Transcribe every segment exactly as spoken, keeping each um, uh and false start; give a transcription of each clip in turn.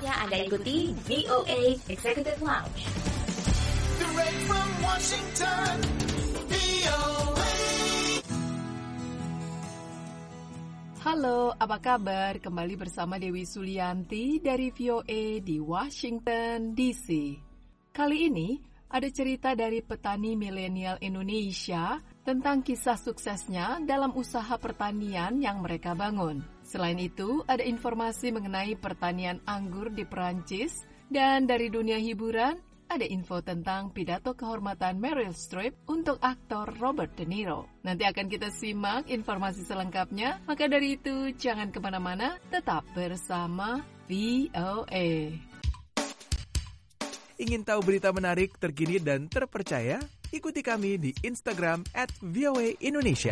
Saatnya Anda ikuti V O A Executive Lounge. Direct from Washington, V O A. Halo, apa kabar? Kembali bersama Dewi Sulianti dari V O A di Washington, D C. Kali ini ada cerita dari petani milenial Indonesia tentang kisah suksesnya dalam usaha pertanian yang mereka bangun. Selain itu, ada informasi mengenai pertanian anggur di Perancis, dan dari dunia hiburan, ada info tentang pidato kehormatan Meryl Streep untuk aktor Robert De Niro. Nanti akan kita simak informasi selengkapnya, maka dari itu jangan kemana-mana, tetap bersama V O A. Ingin tahu berita menarik, terkini, dan terpercaya? Ikuti kami di Instagram at V O A Indonesia.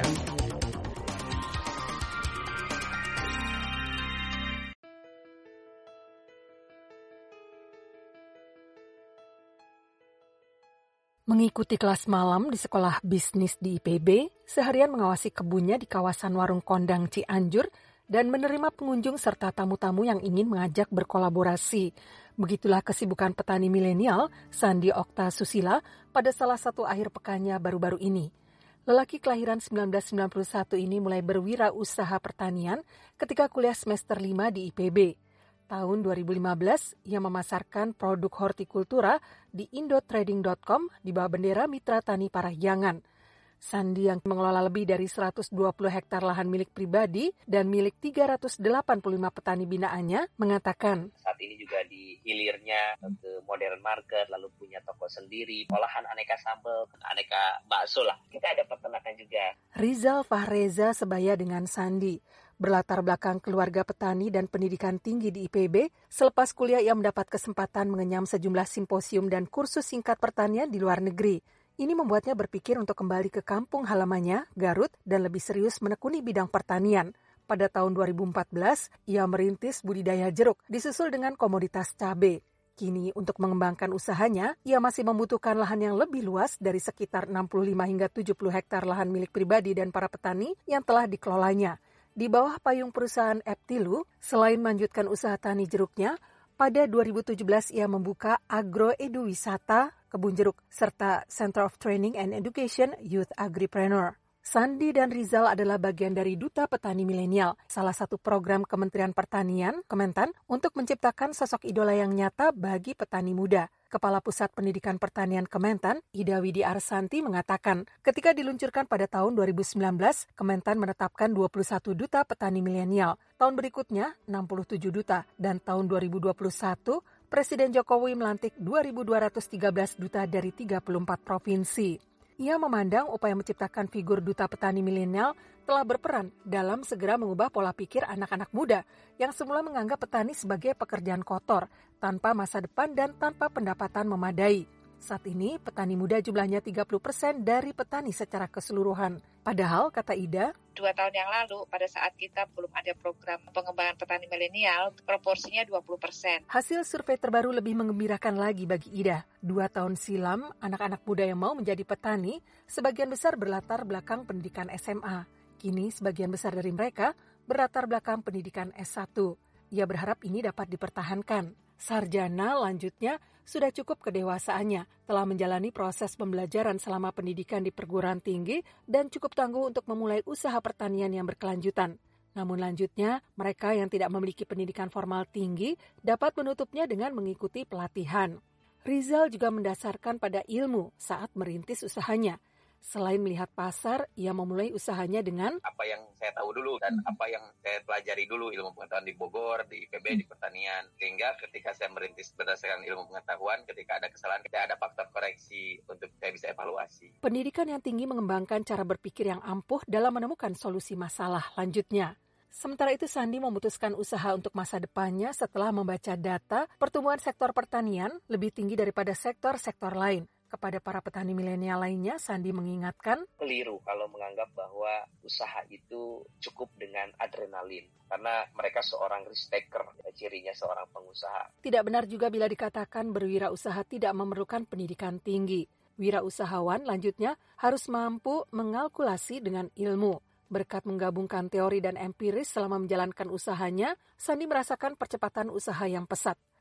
Mengikuti kelas malam di sekolah bisnis di I P B, seharian mengawasi kebunnya di kawasan Warung Kondang Cianjur, dan menerima pengunjung serta tamu-tamu yang ingin mengajak berkolaborasi. Begitulah kesibukan petani milenial Sandi Okta Susila pada salah satu akhir pekannya baru-baru ini. Lelaki kelahiran seribu sembilan ratus sembilan puluh satu ini mulai berwirausaha pertanian ketika kuliah semester lima di I P B. Tahun dua ribu lima belas, ia memasarkan produk hortikultura di indotrading dot com di bawah bendera Mitra Tani Parahyangan. Sandi yang mengelola lebih dari seratus dua puluh hektar lahan milik pribadi dan milik tiga ratus delapan puluh lima petani binaannya mengatakan, saat ini juga di hilirnya ke modern market, lalu punya toko sendiri, olahan aneka sambal, aneka bakso lah. Kita ada peternakan juga. Rizal Fahreza sebaya dengan Sandi. Berlatar belakang keluarga petani dan pendidikan tinggi di I P B, selepas kuliah ia mendapat kesempatan mengenyam sejumlah simposium dan kursus singkat pertanian di luar negeri. Ini membuatnya berpikir untuk kembali ke kampung halamannya, Garut, dan lebih serius menekuni bidang pertanian. Pada tahun dua ribu empat belas, ia merintis budidaya jeruk, disusul dengan komoditas cabai. Kini, untuk mengembangkan usahanya, ia masih membutuhkan lahan yang lebih luas dari sekitar enam puluh lima hingga tujuh puluh hektar lahan milik pribadi dan para petani yang telah dikelolanya. Di bawah payung perusahaan Eptilu, selain melanjutkan usaha tani jeruknya, pada dua ribu tujuh belas ia membuka Agro Edu Wisata, Kebun Jeruk, serta Center of Training and Education Youth Agripreneur. Sandi dan Rizal adalah bagian dari Duta Petani Milenial, salah satu program Kementerian Pertanian, Kementan, untuk menciptakan sosok idola yang nyata bagi petani muda. Kepala Pusat Pendidikan Pertanian Kementan, Ida Widi Arsanti, mengatakan, ketika diluncurkan pada tahun dua ribu sembilan belas, Kementan menetapkan dua puluh satu duta petani milenial. Tahun berikutnya, enam puluh tujuh duta. Dan tahun dua ribu dua puluh satu, Presiden Jokowi melantik dua ribu dua ratus tiga belas duta dari tiga puluh empat provinsi. Ia memandang upaya menciptakan figur duta petani milenial telah berperan dalam segera mengubah pola pikir anak-anak muda yang semula menganggap petani sebagai pekerjaan kotor, tanpa masa depan dan tanpa pendapatan memadai. Saat ini, petani muda jumlahnya tiga puluh persen dari petani secara keseluruhan. Padahal, kata Ida, dua tahun yang lalu, pada saat kita belum ada program pengembangan petani milenial, proporsinya dua puluh persen. Hasil survei terbaru lebih menggembirakan lagi bagi Ida. Dua tahun silam, anak-anak muda yang mau menjadi petani, sebagian besar berlatar belakang pendidikan S M A. Kini, sebagian besar dari mereka berlatar belakang pendidikan S satu. Ia berharap ini dapat dipertahankan. Sarjana lanjutnya sudah cukup kedewasaannya, telah menjalani proses pembelajaran selama pendidikan di perguruan tinggi dan cukup tangguh untuk memulai usaha pertanian yang berkelanjutan. Namun lanjutnya, mereka yang tidak memiliki pendidikan formal tinggi dapat menutupnya dengan mengikuti pelatihan. Rizal juga mendasarkan pada ilmu saat merintis usahanya. Selain melihat pasar, ia memulai usahanya dengan apa yang saya tahu dulu dan hmm. apa yang saya pelajari dulu, ilmu pengetahuan di Bogor, di I P B, hmm. di pertanian. Sehingga ketika saya merintis berdasarkan ilmu pengetahuan, ketika ada kesalahan, tidak ada faktor koreksi untuk saya bisa evaluasi. Pendidikan yang tinggi mengembangkan cara berpikir yang ampuh dalam menemukan solusi masalah lanjutnya. Sementara itu, Sandi memutuskan usaha untuk masa depannya setelah membaca data pertumbuhan sektor pertanian lebih tinggi daripada sektor-sektor lain. Kepada para petani milenial lainnya, Sandi mengingatkan, keliru kalau menganggap bahwa usaha itu cukup dengan adrenalin. Karena mereka seorang risk taker, cirinya seorang pengusaha. Tidak benar juga bila dikatakan berwirausaha tidak memerlukan pendidikan tinggi. Wirausahawan lanjutnya harus mampu mengalkulasi dengan ilmu. Berkat menggabungkan teori dan empiris selama menjalankan usahanya, Sandi merasakan percepatan usaha yang pesat.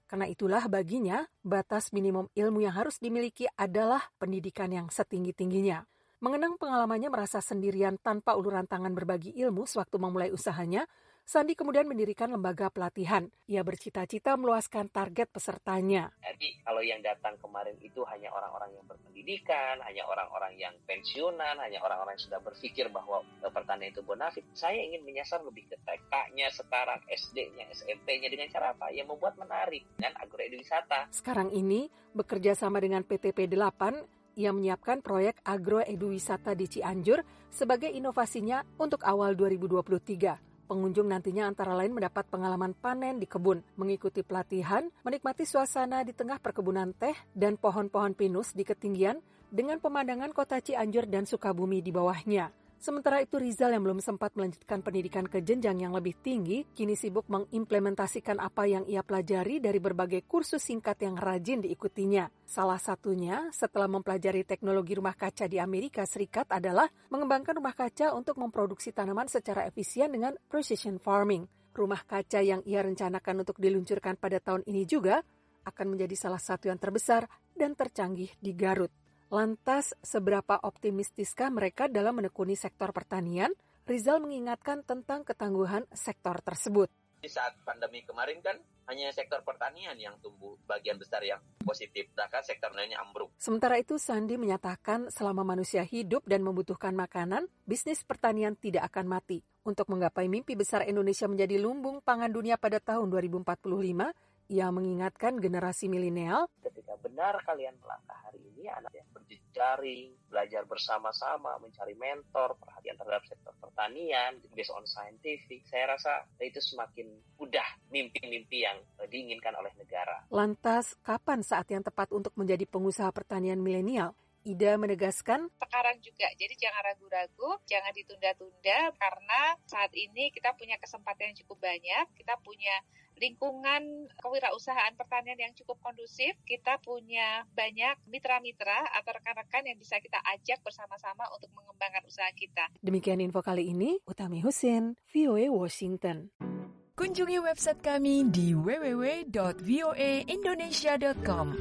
Karena itulah baginya, batas minimum ilmu yang harus dimiliki adalah pendidikan yang setinggi-tingginya. Mengenang pengalamannya merasa sendirian tanpa uluran tangan berbagi ilmu sewaktu memulai usahanya, Sandi kemudian mendirikan lembaga pelatihan. Ia bercita-cita meluaskan target pesertanya. Jadi kalau yang datang kemarin itu hanya orang-orang yang berpendidikan, hanya orang-orang yang pensiunan, hanya orang-orang yang sudah berpikir bahwa pertanian itu bonafit. Saya ingin menyasar lebih ke T K-nya sekarang, S D-nya, S M P-nya dengan cara apa? Yang membuat menarik dengan agroedwisata. Sekarang ini bekerja sama dengan P T P delapan, ia menyiapkan proyek agroedwisata di Cianjur sebagai inovasinya untuk awal dua ribu dua puluh tiga. Pengunjung nantinya antara lain mendapat pengalaman panen di kebun, mengikuti pelatihan, menikmati suasana di tengah perkebunan teh dan pohon-pohon pinus di ketinggian dengan pemandangan kota Cianjur dan Sukabumi di bawahnya. Sementara itu Rizal yang belum sempat melanjutkan pendidikan ke jenjang yang lebih tinggi, kini sibuk mengimplementasikan apa yang ia pelajari dari berbagai kursus singkat yang rajin diikutinya. Salah satunya setelah mempelajari teknologi rumah kaca di Amerika Serikat adalah mengembangkan rumah kaca untuk memproduksi tanaman secara efisien dengan precision farming. Rumah kaca yang ia rencanakan untuk diluncurkan pada tahun ini juga akan menjadi salah satu yang terbesar dan tercanggih di Garut. Lantas, seberapa optimistiskah mereka dalam menekuni sektor pertanian? Rizal mengingatkan tentang ketangguhan sektor tersebut. Di saat pandemi kemarin kan hanya sektor pertanian yang tumbuh bagian besar yang positif, bahkan sektor lainnya ambruk. Sementara itu Sandi menyatakan selama manusia hidup dan membutuhkan makanan, bisnis pertanian tidak akan mati. Untuk menggapai mimpi besar Indonesia menjadi lumbung pangan dunia pada tahun dua ribu empat puluh lima, ia mengingatkan generasi milenial, ketika benar kalian melangkah hari ini, anak yang berjejaring, belajar bersama-sama, mencari mentor, perhatian terhadap sektor pertanian, based on scientific, saya rasa itu semakin mudah mimpi-mimpi yang diinginkan oleh negara. Lantas, kapan saat yang tepat untuk menjadi pengusaha pertanian milenial? Ida menegaskan, sekarang juga, jadi jangan ragu-ragu, jangan ditunda-tunda, karena saat ini kita punya kesempatan yang cukup banyak, kita punya lingkungan kewirausahaan pertanian yang cukup kondusif, kita punya banyak mitra-mitra atau rekan-rekan yang bisa kita ajak bersama-sama untuk mengembangkan usaha kita. Demikian info kali ini, Utami Husin, V O A Washington. Kunjungi website kami di w w w dot voa indonesia dot com.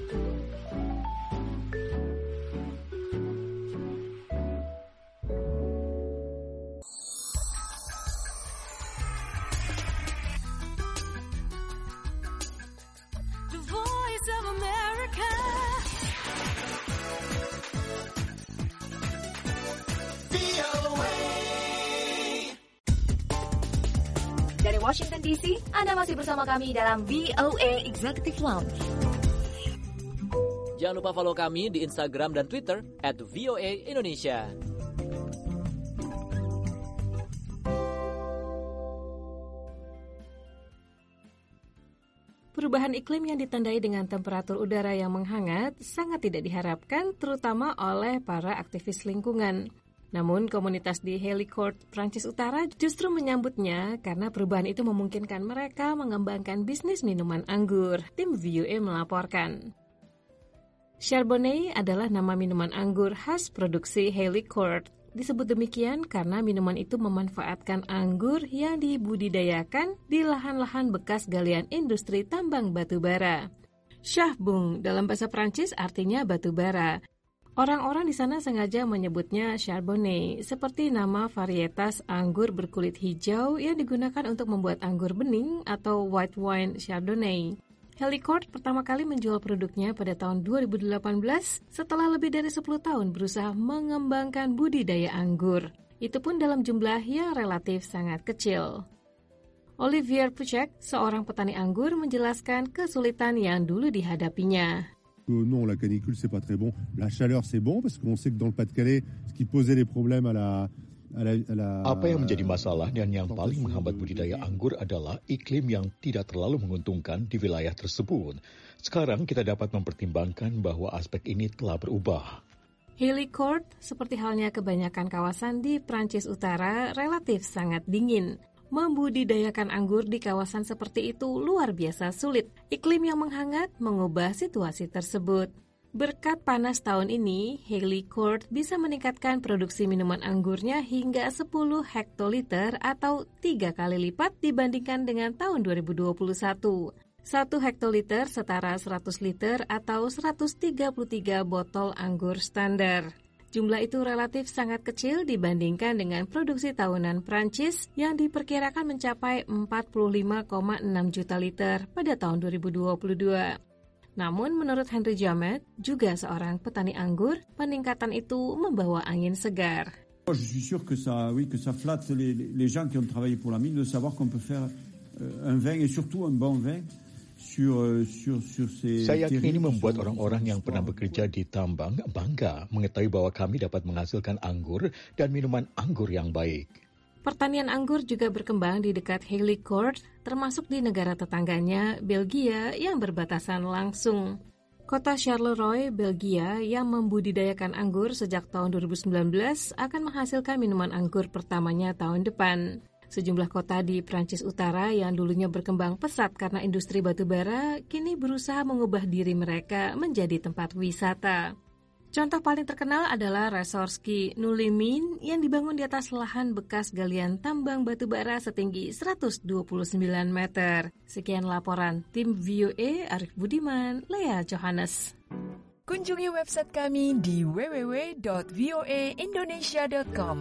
Dari Washington D C, Anda masih bersama kami dalam V O A Executive Lounge. Jangan lupa follow kami di Instagram dan Twitter at V O A Indonesia. Perubahan iklim yang ditandai dengan temperatur udara yang menghangat sangat tidak diharapkan, terutama oleh para aktivis lingkungan. Namun, komunitas di Helicourt, Prancis Utara justru menyambutnya karena perubahan itu memungkinkan mereka mengembangkan bisnis minuman anggur. Tim V O A melaporkan. Chardonnay adalah nama minuman anggur khas produksi Helicourt. Disebut demikian karena minuman itu memanfaatkan anggur yang dibudidayakan di lahan-lahan bekas galian industri tambang batu bara. Charbon dalam bahasa Prancis artinya batu bara. Orang-orang di sana sengaja menyebutnya Chardonnay, seperti nama varietas anggur berkulit hijau yang digunakan untuk membuat anggur bening atau white wine Chardonnay. Helicourt pertama kali menjual produknya pada tahun dua ribu delapan belas setelah lebih dari sepuluh tahun berusaha mengembangkan budidaya anggur. Itu pun dalam jumlah yang relatif sangat kecil. Olivier Puchek, seorang petani anggur, menjelaskan kesulitan yang dulu dihadapinya. Euh, non, la canicule, c'est pas très bon. La chaleur, c'est bon, parce qu'on sait que dans le Pas-de-Calais, ce qui posait des problèmes à la... à la, à la Apa yang menjadi masalah dan yang paling menghambat budidaya anggur adalah iklim yang tidak terlalu menguntungkan di wilayah tersebut. Sekarang kita dapat mempertimbangkan bahwa aspek ini telah berubah. Helicourt, seperti halnya kebanyakan kawasan di Prancis Utara, relatif sangat dingin. Membudidayakan anggur di kawasan seperti itu luar biasa sulit. Iklim yang menghangat mengubah situasi tersebut. Berkat panas tahun ini, Helicourt bisa meningkatkan produksi minuman anggurnya hingga sepuluh hektoliter atau tiga kali lipat dibandingkan dengan tahun dua ribu dua puluh satu. Satu hektoliter setara seratus liter atau seratus tiga puluh tiga botol anggur standar. Jumlah itu relatif sangat kecil dibandingkan dengan produksi tahunan Prancis yang diperkirakan mencapai empat puluh lima koma enam juta liter pada tahun dua ribu dua puluh dua. Namun menurut Henry Jamet, juga seorang petani anggur, peningkatan itu membawa angin segar. Je suis sûr que ça, oui, que ça flatte les, les gens qui ont travaillé pour la mine de savoir qu'on peut faire un vin et surtout un bon vin. Saya yakin ini membuat orang-orang yang pernah bekerja di tambang bangga mengetahui bahwa kami dapat menghasilkan anggur dan minuman anggur yang baik. Pertanian anggur juga berkembang di dekat Haley Court, termasuk di negara tetangganya, Belgia, yang berbatasan langsung. Kota Charleroi, Belgia, yang membudidayakan anggur sejak tahun dua ribu sembilan belas akan menghasilkan minuman anggur pertamanya tahun depan. Sejumlah kota di Prancis Utara yang dulunya berkembang pesat karena industri batubara, kini berusaha mengubah diri mereka menjadi tempat wisata. Contoh paling terkenal adalah resort ski Nulimin yang dibangun di atas lahan bekas galian tambang batubara setinggi seratus dua puluh sembilan meter. Sekian laporan tim V O A, Arif Budiman, Lea Johannes. Kunjungi website kami di w w w dot v o a indonesia dot com.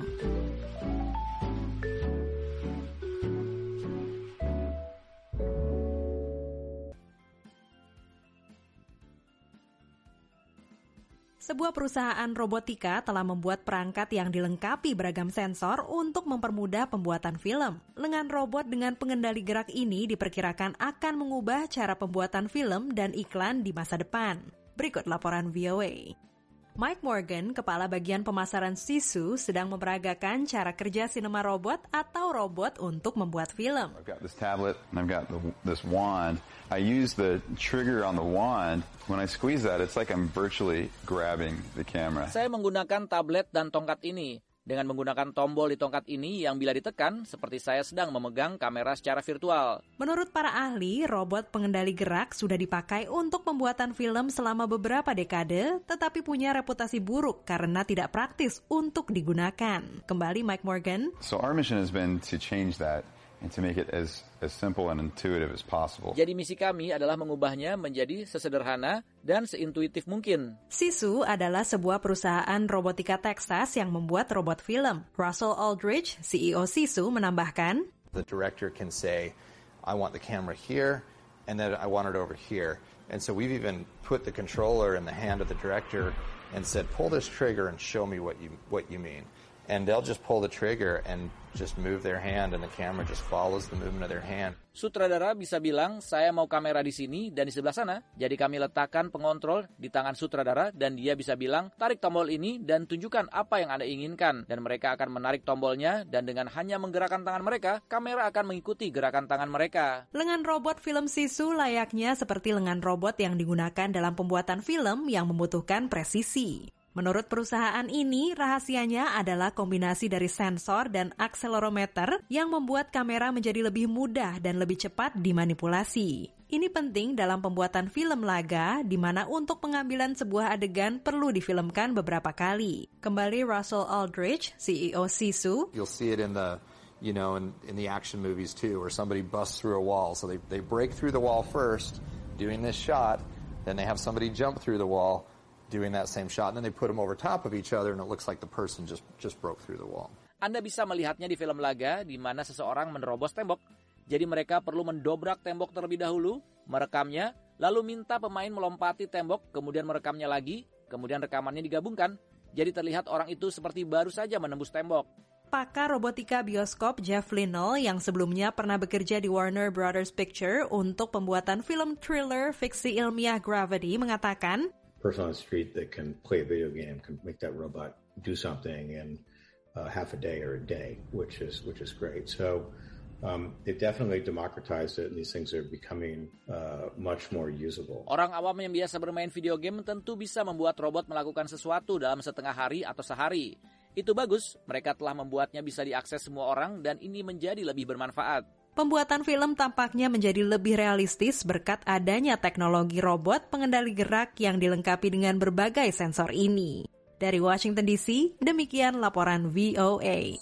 Sebuah perusahaan robotika telah membuat perangkat yang dilengkapi beragam sensor untuk mempermudah pembuatan film. Lengan robot dengan pengendali gerak ini diperkirakan akan mengubah cara pembuatan film dan iklan di masa depan. Berikut laporan V O A. Mike Morgan, kepala bagian pemasaran Sisu, sedang memperagakan cara kerja sinema robot atau robot untuk membuat film. I've got this tablet and I've got the, this wand. I use the trigger on the wand. When I squeeze that, it's like I'm virtually grabbing the camera. Saya menggunakan tablet dan tongkat ini. Dengan menggunakan tombol di tongkat ini yang bila ditekan, seperti saya sedang memegang kamera secara virtual. Menurut para ahli, robot pengendali gerak sudah dipakai untuk pembuatan film selama beberapa dekade, tetapi punya reputasi buruk karena tidak praktis untuk digunakan. Kembali Mike Morgan. So our mission has been to change that and to make it as as simple and intuitive as possible. Jadi misi kami adalah mengubahnya menjadi sesederhana dan seintuitif mungkin. Sisu adalah sebuah perusahaan robotika Texas yang membuat robot film. Russell Aldrich, C E O Sisu, menambahkan, The director can say, I want the camera here, and then I want it over here. And so we've even put the controller in the hand of the director and said, pull this trigger and show me what you what you mean. And they'll just pull the trigger and just move their hand and the camera just follows the movement of their hand. Sutradara bisa bilang, saya mau kamera di sini dan di sebelah sana. Jadi kami letakkan pengontrol di tangan sutradara dan dia bisa bilang, tarik tombol ini dan tunjukkan apa yang Anda inginkan. Dan mereka akan menarik tombolnya dan dengan hanya menggerakkan tangan mereka, kamera akan mengikuti gerakan tangan mereka. Lengan robot film Sisu layaknya seperti lengan robot yang digunakan dalam pembuatan film yang membutuhkan presisi. Menurut perusahaan ini, rahasianya adalah kombinasi dari sensor dan akselerometer yang membuat kamera menjadi lebih mudah dan lebih cepat dimanipulasi. Ini penting dalam pembuatan film laga, di mana untuk pengambilan sebuah adegan perlu difilmkan beberapa kali. Kembali Russell Aldrich, C E O Sisu. You'll see it in the, you know, in, in the action movies too, where somebody busts through a wall. So they, they break through the wall first, doing this shot, then they have somebody jump through the wall, doing that same shot, and then they put them over top of each other, and it looks like the person just just broke through the wall. Anda bisa melihatnya di film laga, di mana seseorang menerobos tembok. Jadi mereka perlu mendobrak tembok terlebih dahulu, merekamnya, lalu minta pemain melompati tembok, kemudian merekamnya lagi, kemudian rekamannya digabungkan. Jadi terlihat orang itu seperti baru saja menembus tembok. Pakar robotika bioskop Jeff Linnell yang sebelumnya pernah bekerja di Warner Brothers Picture untuk pembuatan film thriller fiksi ilmiah Gravity mengatakan, person on the street that can play a video game can make that robot do something in uh, half a day or a day, which is which is great. So um, it definitely democratized it, and these things are becoming uh, much more usable. Orang awam yang biasa bermain video game tentu bisa membuat robot melakukan sesuatu dalam setengah hari atau sehari. Itu bagus, mereka telah membuatnya bisa diakses semua orang dan ini menjadi lebih bermanfaat. Pembuatan film tampaknya menjadi lebih realistis berkat adanya teknologi robot pengendali gerak yang dilengkapi dengan berbagai sensor ini. Dari Washington D C, demikian laporan V O A.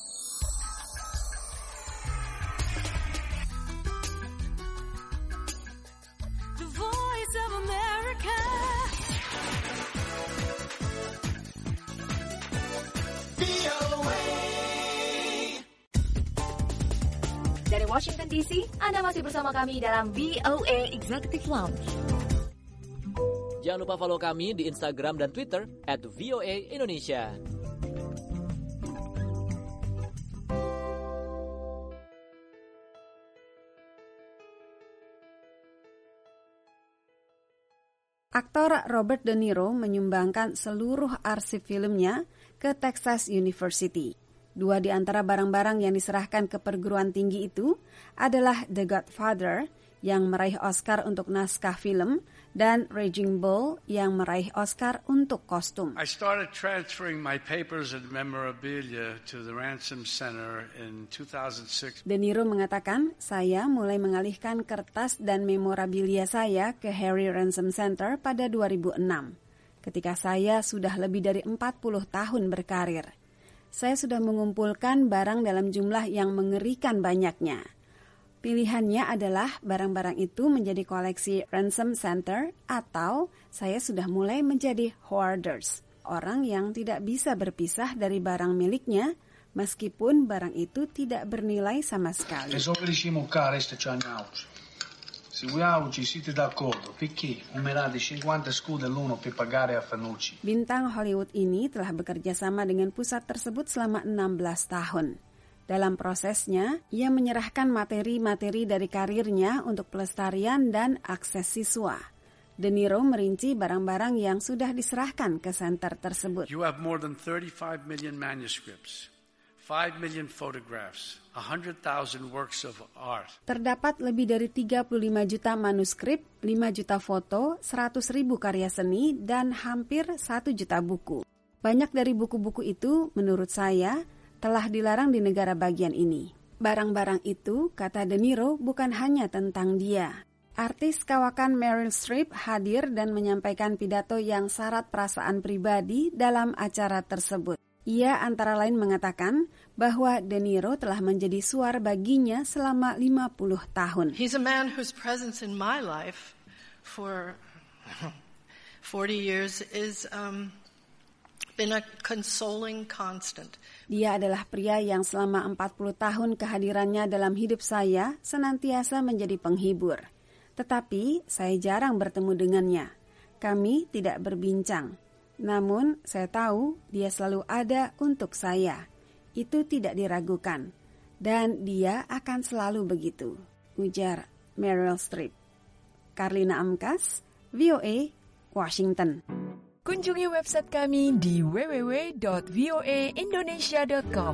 Washington D C, Anda masih bersama kami dalam V O A Executive Lounge. Jangan lupa follow kami di Instagram dan Twitter at V O A Indonesia. Aktor Robert De Niro menyumbangkan seluruh arsip filmnya ke Texas University. Dua di antara barang-barang yang diserahkan ke perguruan tinggi itu adalah The Godfather yang meraih Oscar untuk naskah film dan Raging Bull yang meraih Oscar untuk kostum. I started transferring my papers and memorabilia to the Ransom Center in two thousand six. De Niro mengatakan, saya mulai mengalihkan kertas dan memorabilia saya ke Harry Ransom Center pada dua ribu enam, ketika saya sudah lebih dari empat puluh tahun berkarir. Saya sudah mengumpulkan barang dalam jumlah yang mengerikan banyaknya. Pilihannya adalah barang-barang itu menjadi koleksi Ransom Center atau saya sudah mulai menjadi hoarders, orang yang tidak bisa berpisah dari barang miliknya meskipun barang itu tidak bernilai sama sekali. Bintang Hollywood ini telah bekerja sama dengan pusat tersebut selama enam belas tahun. Dalam prosesnya, ia menyerahkan materi-materi dari karirnya untuk pelestarian dan akses siswa. De Niro merinci barang-barang yang sudah diserahkan ke center tersebut. You have more than thirty-five million manuscripts, five million photographs, one hundred thousand works of art. Terdapat lebih dari tiga puluh lima juta manuskrip, lima juta foto, seratus ribu karya seni, dan hampir satu juta buku. Banyak dari buku-buku itu, menurut saya, telah dilarang di negara bagian ini. Barang-barang itu, kata De Niro, bukan hanya tentang dia. Artis kawakan Meryl Streep hadir dan menyampaikan pidato yang syarat perasaan pribadi dalam acara tersebut. Ia antara lain mengatakan bahwa De Niro telah menjadi suar baginya selama lima puluh tahun. He's a man whose presence in my life for forty years is um, been a consoling constant. Dia adalah pria yang selama empat puluh tahun kehadirannya dalam hidup saya senantiasa menjadi penghibur. Tetapi saya jarang bertemu dengannya. Kami tidak berbincang. Namun saya tahu dia selalu ada untuk saya. Itu tidak diragukan. Dan dia akan selalu begitu, ujar Meryl Streep. Karlina Amkas, V O A, Washington. Kunjungi website kami di w w w dot v o a indonesia dot com.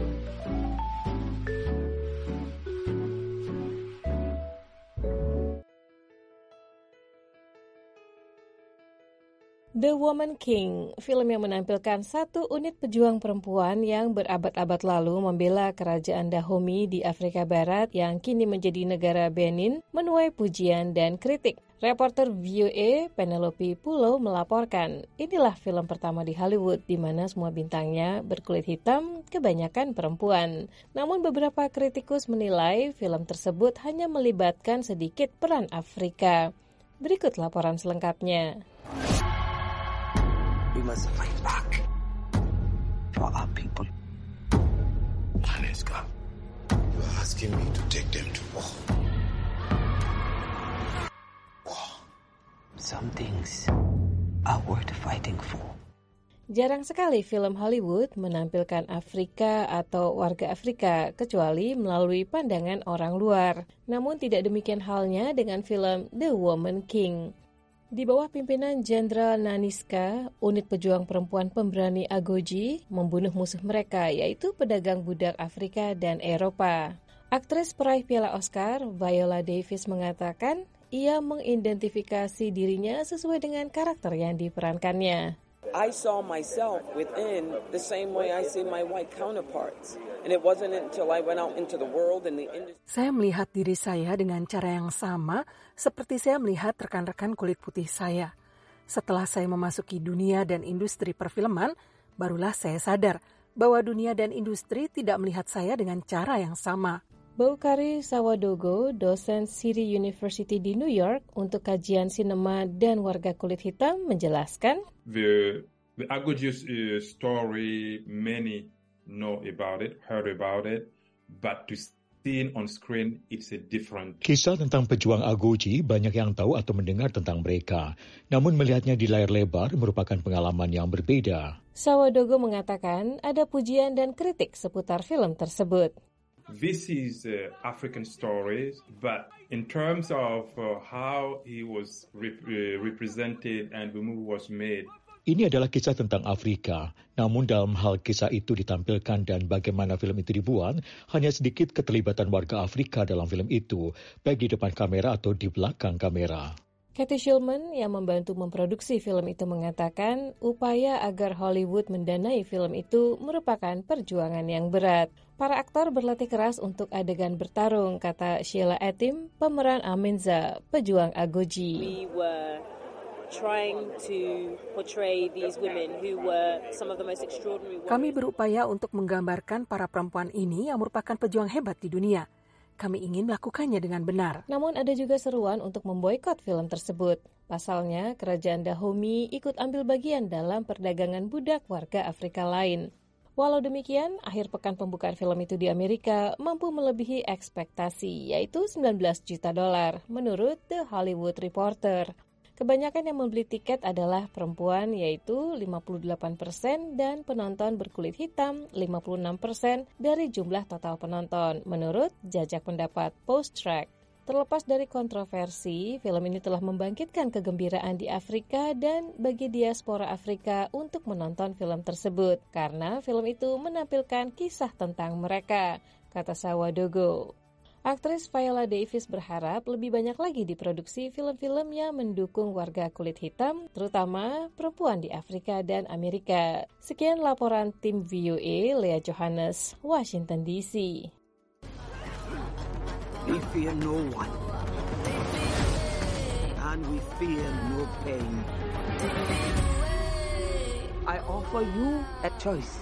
The Woman King, film yang menampilkan satu unit pejuang perempuan yang berabad-abad lalu membela kerajaan Dahomey di Afrika Barat yang kini menjadi negara Benin, menuai pujian dan kritik. Reporter V O A Penelope Pulo melaporkan, inilah film pertama di Hollywood di mana semua bintangnya berkulit hitam, kebanyakan perempuan. Namun beberapa kritikus menilai film tersebut hanya melibatkan sedikit peran Afrika. Berikut laporan selengkapnya. We must fight back for our people. Aneska, you are asking me to take them to war. Some things are worth fighting for. Jarang sekali film Hollywood menampilkan Afrika atau warga Afrika kecuali melalui pandangan orang luar. Namun tidak demikian halnya dengan film The Woman King. Di bawah pimpinan Jenderal Naniska, unit pejuang perempuan pemberani Agoji membunuh musuh mereka yaitu pedagang budak Afrika dan Eropa. Aktris peraih Piala Oscar, Viola Davis mengatakan ia mengidentifikasi dirinya sesuai dengan karakter yang diperankannya. I saw myself within the same way I see my white counterparts. And it wasn't until I went out into the world and the industry. Saya melihat diri saya dengan cara yang sama seperti saya melihat rekan-rekan kulit putih saya. Setelah saya memasuki dunia dan industri perfilman, barulah saya sadar bahwa dunia dan industri tidak melihat saya dengan cara yang sama. Boukari Sawadogo, dosen City University di New York untuk kajian sinema dan warga kulit hitam, menjelaskan, The, the Agoji story, many know about it, heard about it, but to seeing on screen, it's a different. Kisah tentang pejuang Agoji banyak yang tahu atau mendengar tentang mereka. Namun melihatnya di layar lebar merupakan pengalaman yang berbeda. Sawadogo mengatakan ada pujian dan kritik seputar film tersebut. This is uh, African stories, but in terms of uh, how he was rep- uh, represented and the movie was made, ini adalah kisah tentang Afrika, namun dalam hal kisah itu ditampilkan dan bagaimana film itu dibuat, hanya sedikit keterlibatan warga Afrika dalam film itu, baik di depan kamera atau di belakang kamera. Cathy Schulman yang membantu memproduksi film itu mengatakan upaya agar Hollywood mendanai film itu merupakan perjuangan yang berat. Para aktor berlatih keras untuk adegan bertarung, kata Sheila Etim, pemeran Amenza, pejuang Agoji. We were trying to portray these women who were some of the most extraordinary women. Kami berupaya untuk menggambarkan para perempuan ini yang merupakan pejuang hebat di dunia. Kami ingin melakukannya dengan benar. Namun ada juga seruan untuk memboikot film tersebut. Pasalnya, kerajaan Dahomey ikut ambil bagian dalam perdagangan budak warga Afrika lain. Walau demikian, akhir pekan pembukaan film itu di Amerika mampu melebihi ekspektasi, yaitu sembilan belas juta dolar, menurut The Hollywood Reporter. Kebanyakan yang membeli tiket adalah perempuan, yaitu lima puluh delapan persen, dan penonton berkulit hitam lima puluh enam persen dari jumlah total penonton, menurut jajak pendapat Post-Track. Terlepas dari kontroversi, film ini telah membangkitkan kegembiraan di Afrika dan bagi diaspora Afrika untuk menonton film tersebut, karena film itu menampilkan kisah tentang mereka, kata Sawadogo. Aktris Viola Davis berharap lebih banyak lagi diproduksi film-film yang mendukung warga kulit hitam, terutama perempuan di Afrika dan Amerika. Sekian laporan tim V O A, Leah Johannes, Washington D C. We fear no one, and we fear no pain. I offer you a choice.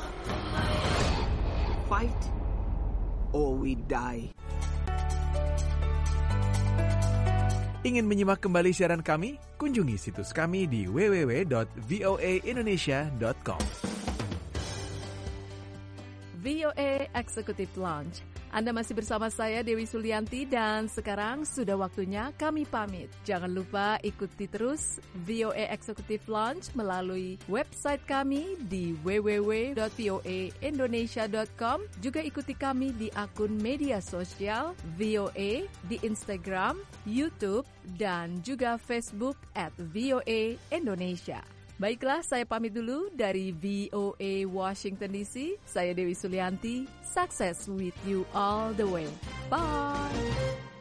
Fight or we die. Ingin menyimak kembali siaran kami? Kunjungi situs kami di w w w dot v o a indonesia dot com. V O A Executive Lounge. Anda masih bersama saya Dewi Sulianti dan sekarang sudah waktunya kami pamit. Jangan lupa ikuti terus V O A Executive Lounge melalui website kami di w w w dot v o a indonesia dot com. Juga ikuti kami di akun media sosial V O A di Instagram, YouTube, dan juga Facebook at V O A Indonesia. Baiklah, saya pamit dulu dari V O A Washington D C. Saya Dewi Sulianti. Success with you all the way. Bye!